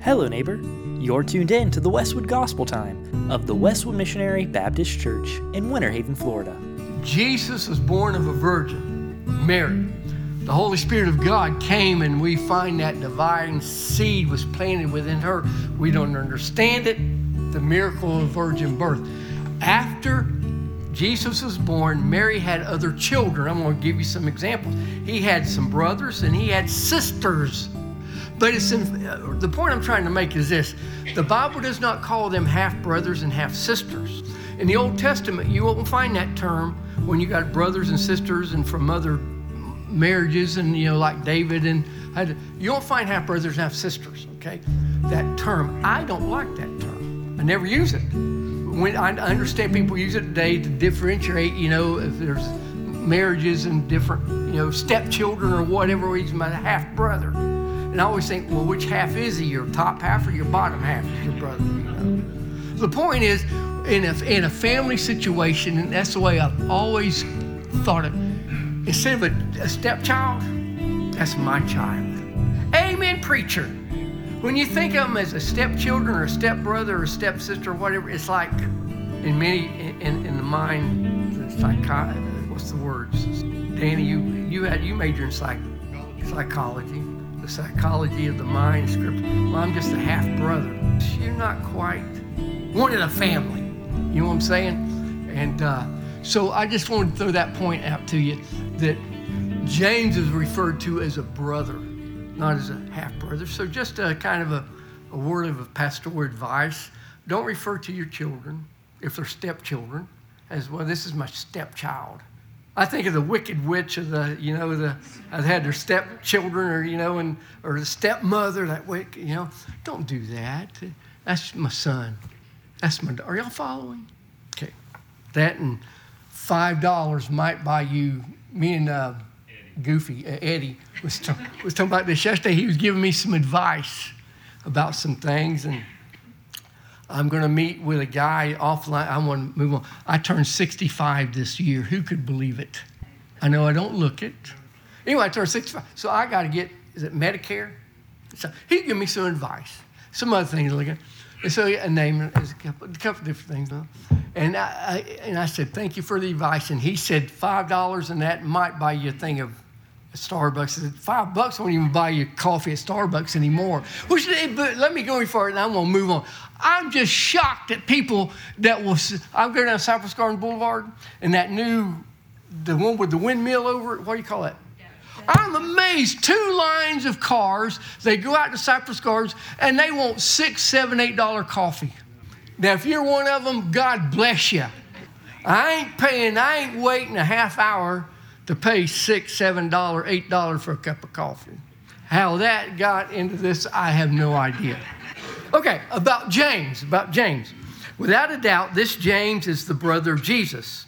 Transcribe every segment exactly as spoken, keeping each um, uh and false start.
Hello, neighbor. You're tuned in to the Westwood Gospel Time of the Westwood Missionary Baptist Church in Winter Haven, Florida. Jesus was born of a virgin, Mary. The Holy Spirit of God came, and we find that divine seed was planted within her. We don't understand it, the miracle of virgin birth. After Jesus was born, Mary had other children. I'm going to give you some examples. He had some brothers and he had sisters. But it's in, uh, the point I'm trying to make is this. The Bible does not call them half-brothers and half-sisters. In the Old Testament, you won't find that term when you got brothers and sisters and from other marriages and, you know, like David. and had, You don't find half-brothers and half-sisters, okay? That term, I don't like that term. I never use it. When I understand people use it today to differentiate, you know, if there's marriages and different, you know, stepchildren or whatever reason, my half-brother. And I always think, well, which half is he? Your top half or your bottom half is your brother? You know? The point is, in a, in a family situation, and that's the way I've always thought it, instead of a, a stepchild, that's my child. Amen, preacher. When you think of them as a stepchildren or a stepbrother or a stepsister or whatever, it's like, in many, in, in the mind, the psychi- what's the words? Danny, you you had you majored in psych, psychology, the psychology of the mind, scripture. Well, I'm just a half brother. You're not quite one of the family. You know what I'm saying? And uh, so I just wanted to throw that point out to you that James is referred to as a brother, not as a half-brother. So just a kind of a, a word of pastoral advice. Don't refer to your children, if they're stepchildren, as, well, this is my stepchild. I think of the wicked witch of the, you know, the, I've had their stepchildren or, you know, and or the stepmother, that wicked, you know. Don't do that. That's my son. That's my, are y'all following? Okay. That and five dollars might buy you, me and, uh, Goofy, uh, Eddie, was, t- was talking about this yesterday. He was giving me some advice about some things, and I'm going to meet with a guy offline. I want to move on. I turned sixty-five this year. Who could believe it? I know I don't look it. Anyway, I turned sixty-five. So I got to get, is it Medicare? So he gave me some advice, some other things to look at. And so a name, there's a couple, a couple different things. Huh? And I, I and I said, thank you for the advice. And he said, five dollars and that might buy you a thing of Starbucks. I said, five bucks won't even buy you coffee at Starbucks anymore. Which, but let me go any further, and I'm going to move on. I'm just shocked at people that will, I'm going down Cypress Garden Boulevard, and that new, the one with the windmill over it, what do you call that? I'm amazed. Two lines of cars. They go out to Cypress Gardens and they want six, seven, eight dollar coffee. Now, if you're one of them, God bless you. I ain't paying. I ain't waiting a half hour to pay six, seven dollar, eight dollar for a cup of coffee. How that got into this, I have no idea. Okay, about James. About James. Without a doubt, this James is the brother of Jesus.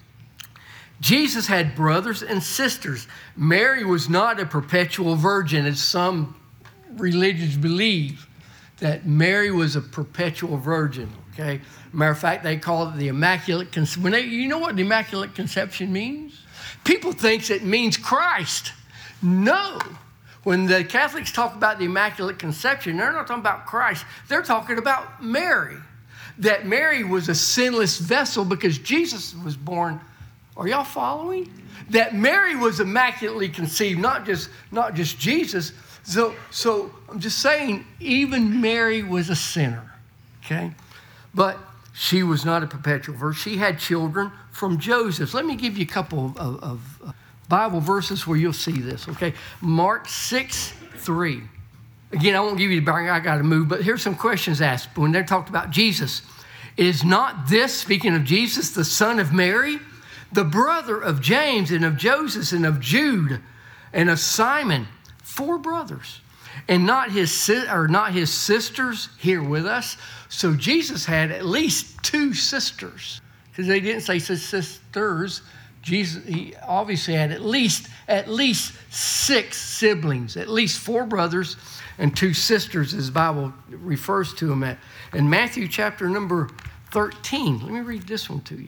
Jesus had brothers and sisters. Mary was not a perpetual virgin, as some religions believe, that Mary was a perpetual virgin, okay? Matter of fact, they call it the Immaculate Conception. You know what the Immaculate Conception means? People think it means Christ. No. When the Catholics talk about the Immaculate Conception, they're not talking about Christ. They're talking about Mary. That Mary was a sinless vessel because Jesus was born. Are y'all following? That Mary was immaculately conceived, not just not just Jesus. So, so I'm just saying, even Mary was a sinner, okay? But she was not a perpetual virgin. She had children from Joseph. Let me give you a couple of, of, of Bible verses where you'll see this, okay? Mark six three. Again, I won't give you the background. I got to move, but here's some questions asked when they're talked about Jesus. Is not this, speaking of Jesus, the son of Mary, the brother of James and of Joseph and of Jude and of Simon, four brothers, and not his or not his sisters here with us? So Jesus had at least two sisters, because they didn't say sisters. Jesus, he obviously had at least at least six siblings, at least four brothers and two sisters, as the Bible refers to them at. In Matthew chapter number thirteen, let me read this one to you.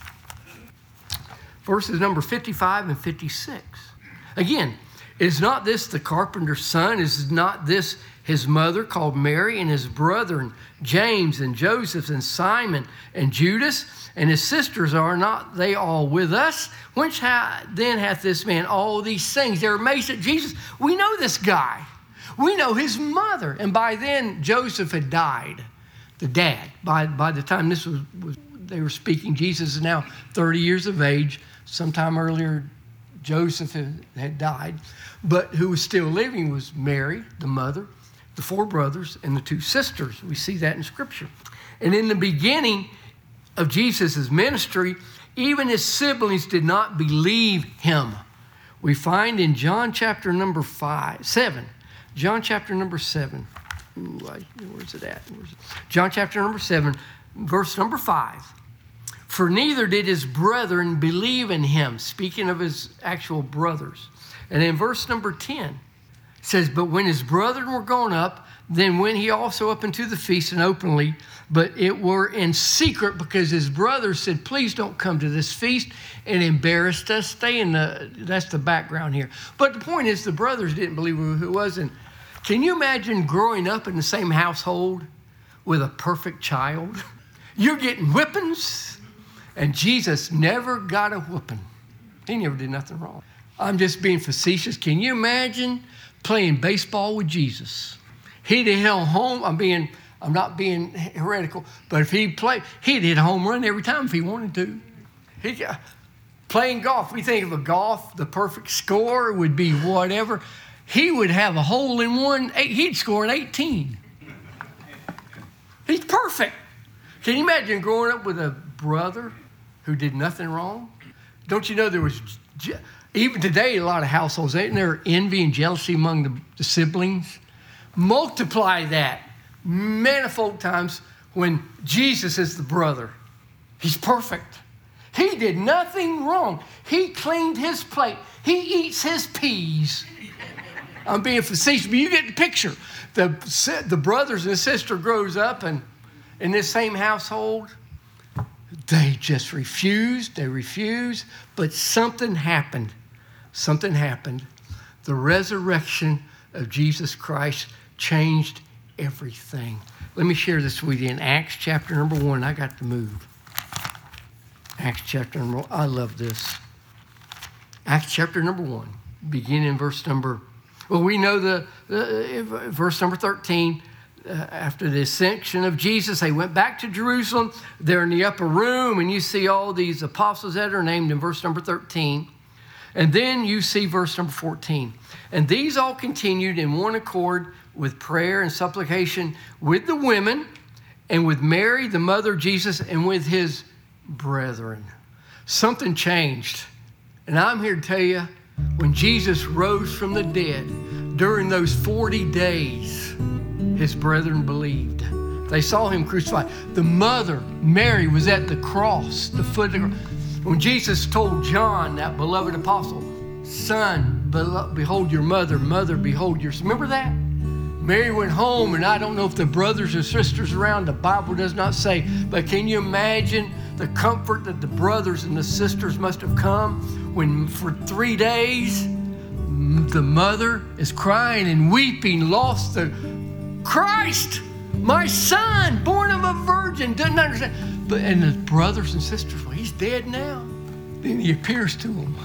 Verses number fifty-five and fifty-six. Again, is not this the carpenter's son? Is not this his mother called Mary, and his brethren James and Joseph and Simon and Judas, and his sisters, are not they all with us? Whence ha- then hath this man all these things? They're amazed at Jesus. We know this guy. We know his mother. And by then, Joseph had died, the dad. By, by the time this was, was, they were speaking, Jesus is now thirty years of age. Sometime earlier, Joseph had, had died. But who was still living was Mary, the mother, the four brothers, and the two sisters. We see that in Scripture. And in the beginning of Jesus' ministry, even his siblings did not believe him. We find in John chapter number five, seven, John chapter number seven. Ooh, I, where's it at? Where's it? John chapter number seven, verse number five. For neither did his brethren believe in him, speaking of his actual brothers. And in verse number ten, it says, but when his brethren were gone up, then went he also up into the feast and openly, but it were in secret, because his brothers said, please don't come to this feast, and embarrassed us. Stay in the, that's the background here. But the point is, the brothers didn't believe who it was. And can you imagine growing up in the same household with a perfect child? You're getting whippings, and Jesus never got a whooping. He never did nothing wrong. I'm just being facetious. Can you imagine playing baseball with Jesus? He'd have hit home. I'm being, I'm not being heretical, but if he played, he'd hit a home run every time if he wanted to. He got, playing golf. We think of a golf, the perfect score would be whatever. He would have a hole in one. He'd score an eighteen. He's perfect. Can you imagine growing up with a brother who did nothing wrong? Don't you know there was, even today, a lot of households, ain't there envy and jealousy among the, the siblings? Multiply that manifold times when Jesus is the brother. He's perfect. He did nothing wrong. He cleaned his plate. He eats his peas. I'm being facetious, but you get the picture. The, the brothers and sister grows up, and in this same household, they just refused. They refused, but something happened. Something happened. The resurrection of Jesus Christ changed everything. Let me share this with you in Acts chapter number one. I got to move. Acts chapter number one. I love this. Acts chapter number one, beginning in verse number, well, we know the, the verse number thirteen. Uh, after the ascension of Jesus, they went back to Jerusalem. They're in the upper room, and you see all these apostles that are named in verse number thirteen. And then you see verse number fourteen. And these all continued in one accord with prayer and supplication with the women and with Mary, the mother of Jesus, and with his brethren. Something changed. And I'm here to tell you, when Jesus rose from the dead, during those forty days, his brethren believed. They saw him crucified. The mother, Mary, was at the cross, the foot of the cross. When Jesus told John, that beloved apostle, son, behold your mother, mother, behold your son. Remember that? Mary went home, and I don't know if the brothers and sisters around, the Bible does not say, but can you imagine the comfort that the brothers and the sisters must have come when for three days the mother is crying and weeping, lost the Christ, my son, born of a virgin, doesn't understand. But, and the brothers and sisters, well, he's dead now. Then he appears to them.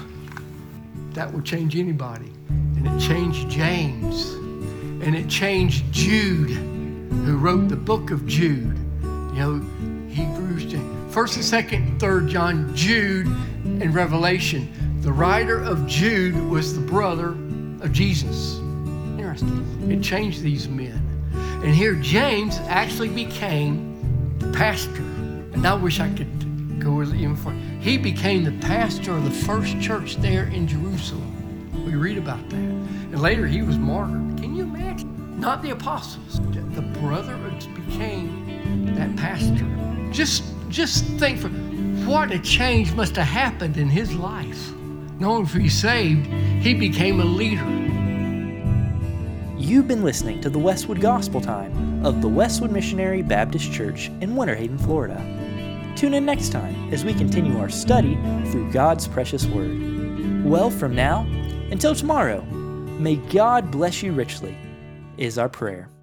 That would change anybody. And it changed James. And it changed Jude, who wrote the book of Jude. You know, Hebrews, James. First and second, third John, Jude, and Revelation. The writer of Jude was the brother of Jesus. Interesting. It changed these men. And here James actually became the pastor. And I wish I could go even further. He became the pastor of the first church there in Jerusalem. We read about that. And later he was martyred. Can you imagine? Not the apostles. The brother became that pastor. Just, just think for what a change must have happened in his life. Not only was he saved, he became a leader. You've been listening to the Westwood Gospel Time of the Westwood Missionary Baptist Church in Winter Haven, Florida. Tune in next time as we continue our study through God's precious Word. Well, from now until tomorrow, may God bless you richly. is our prayer.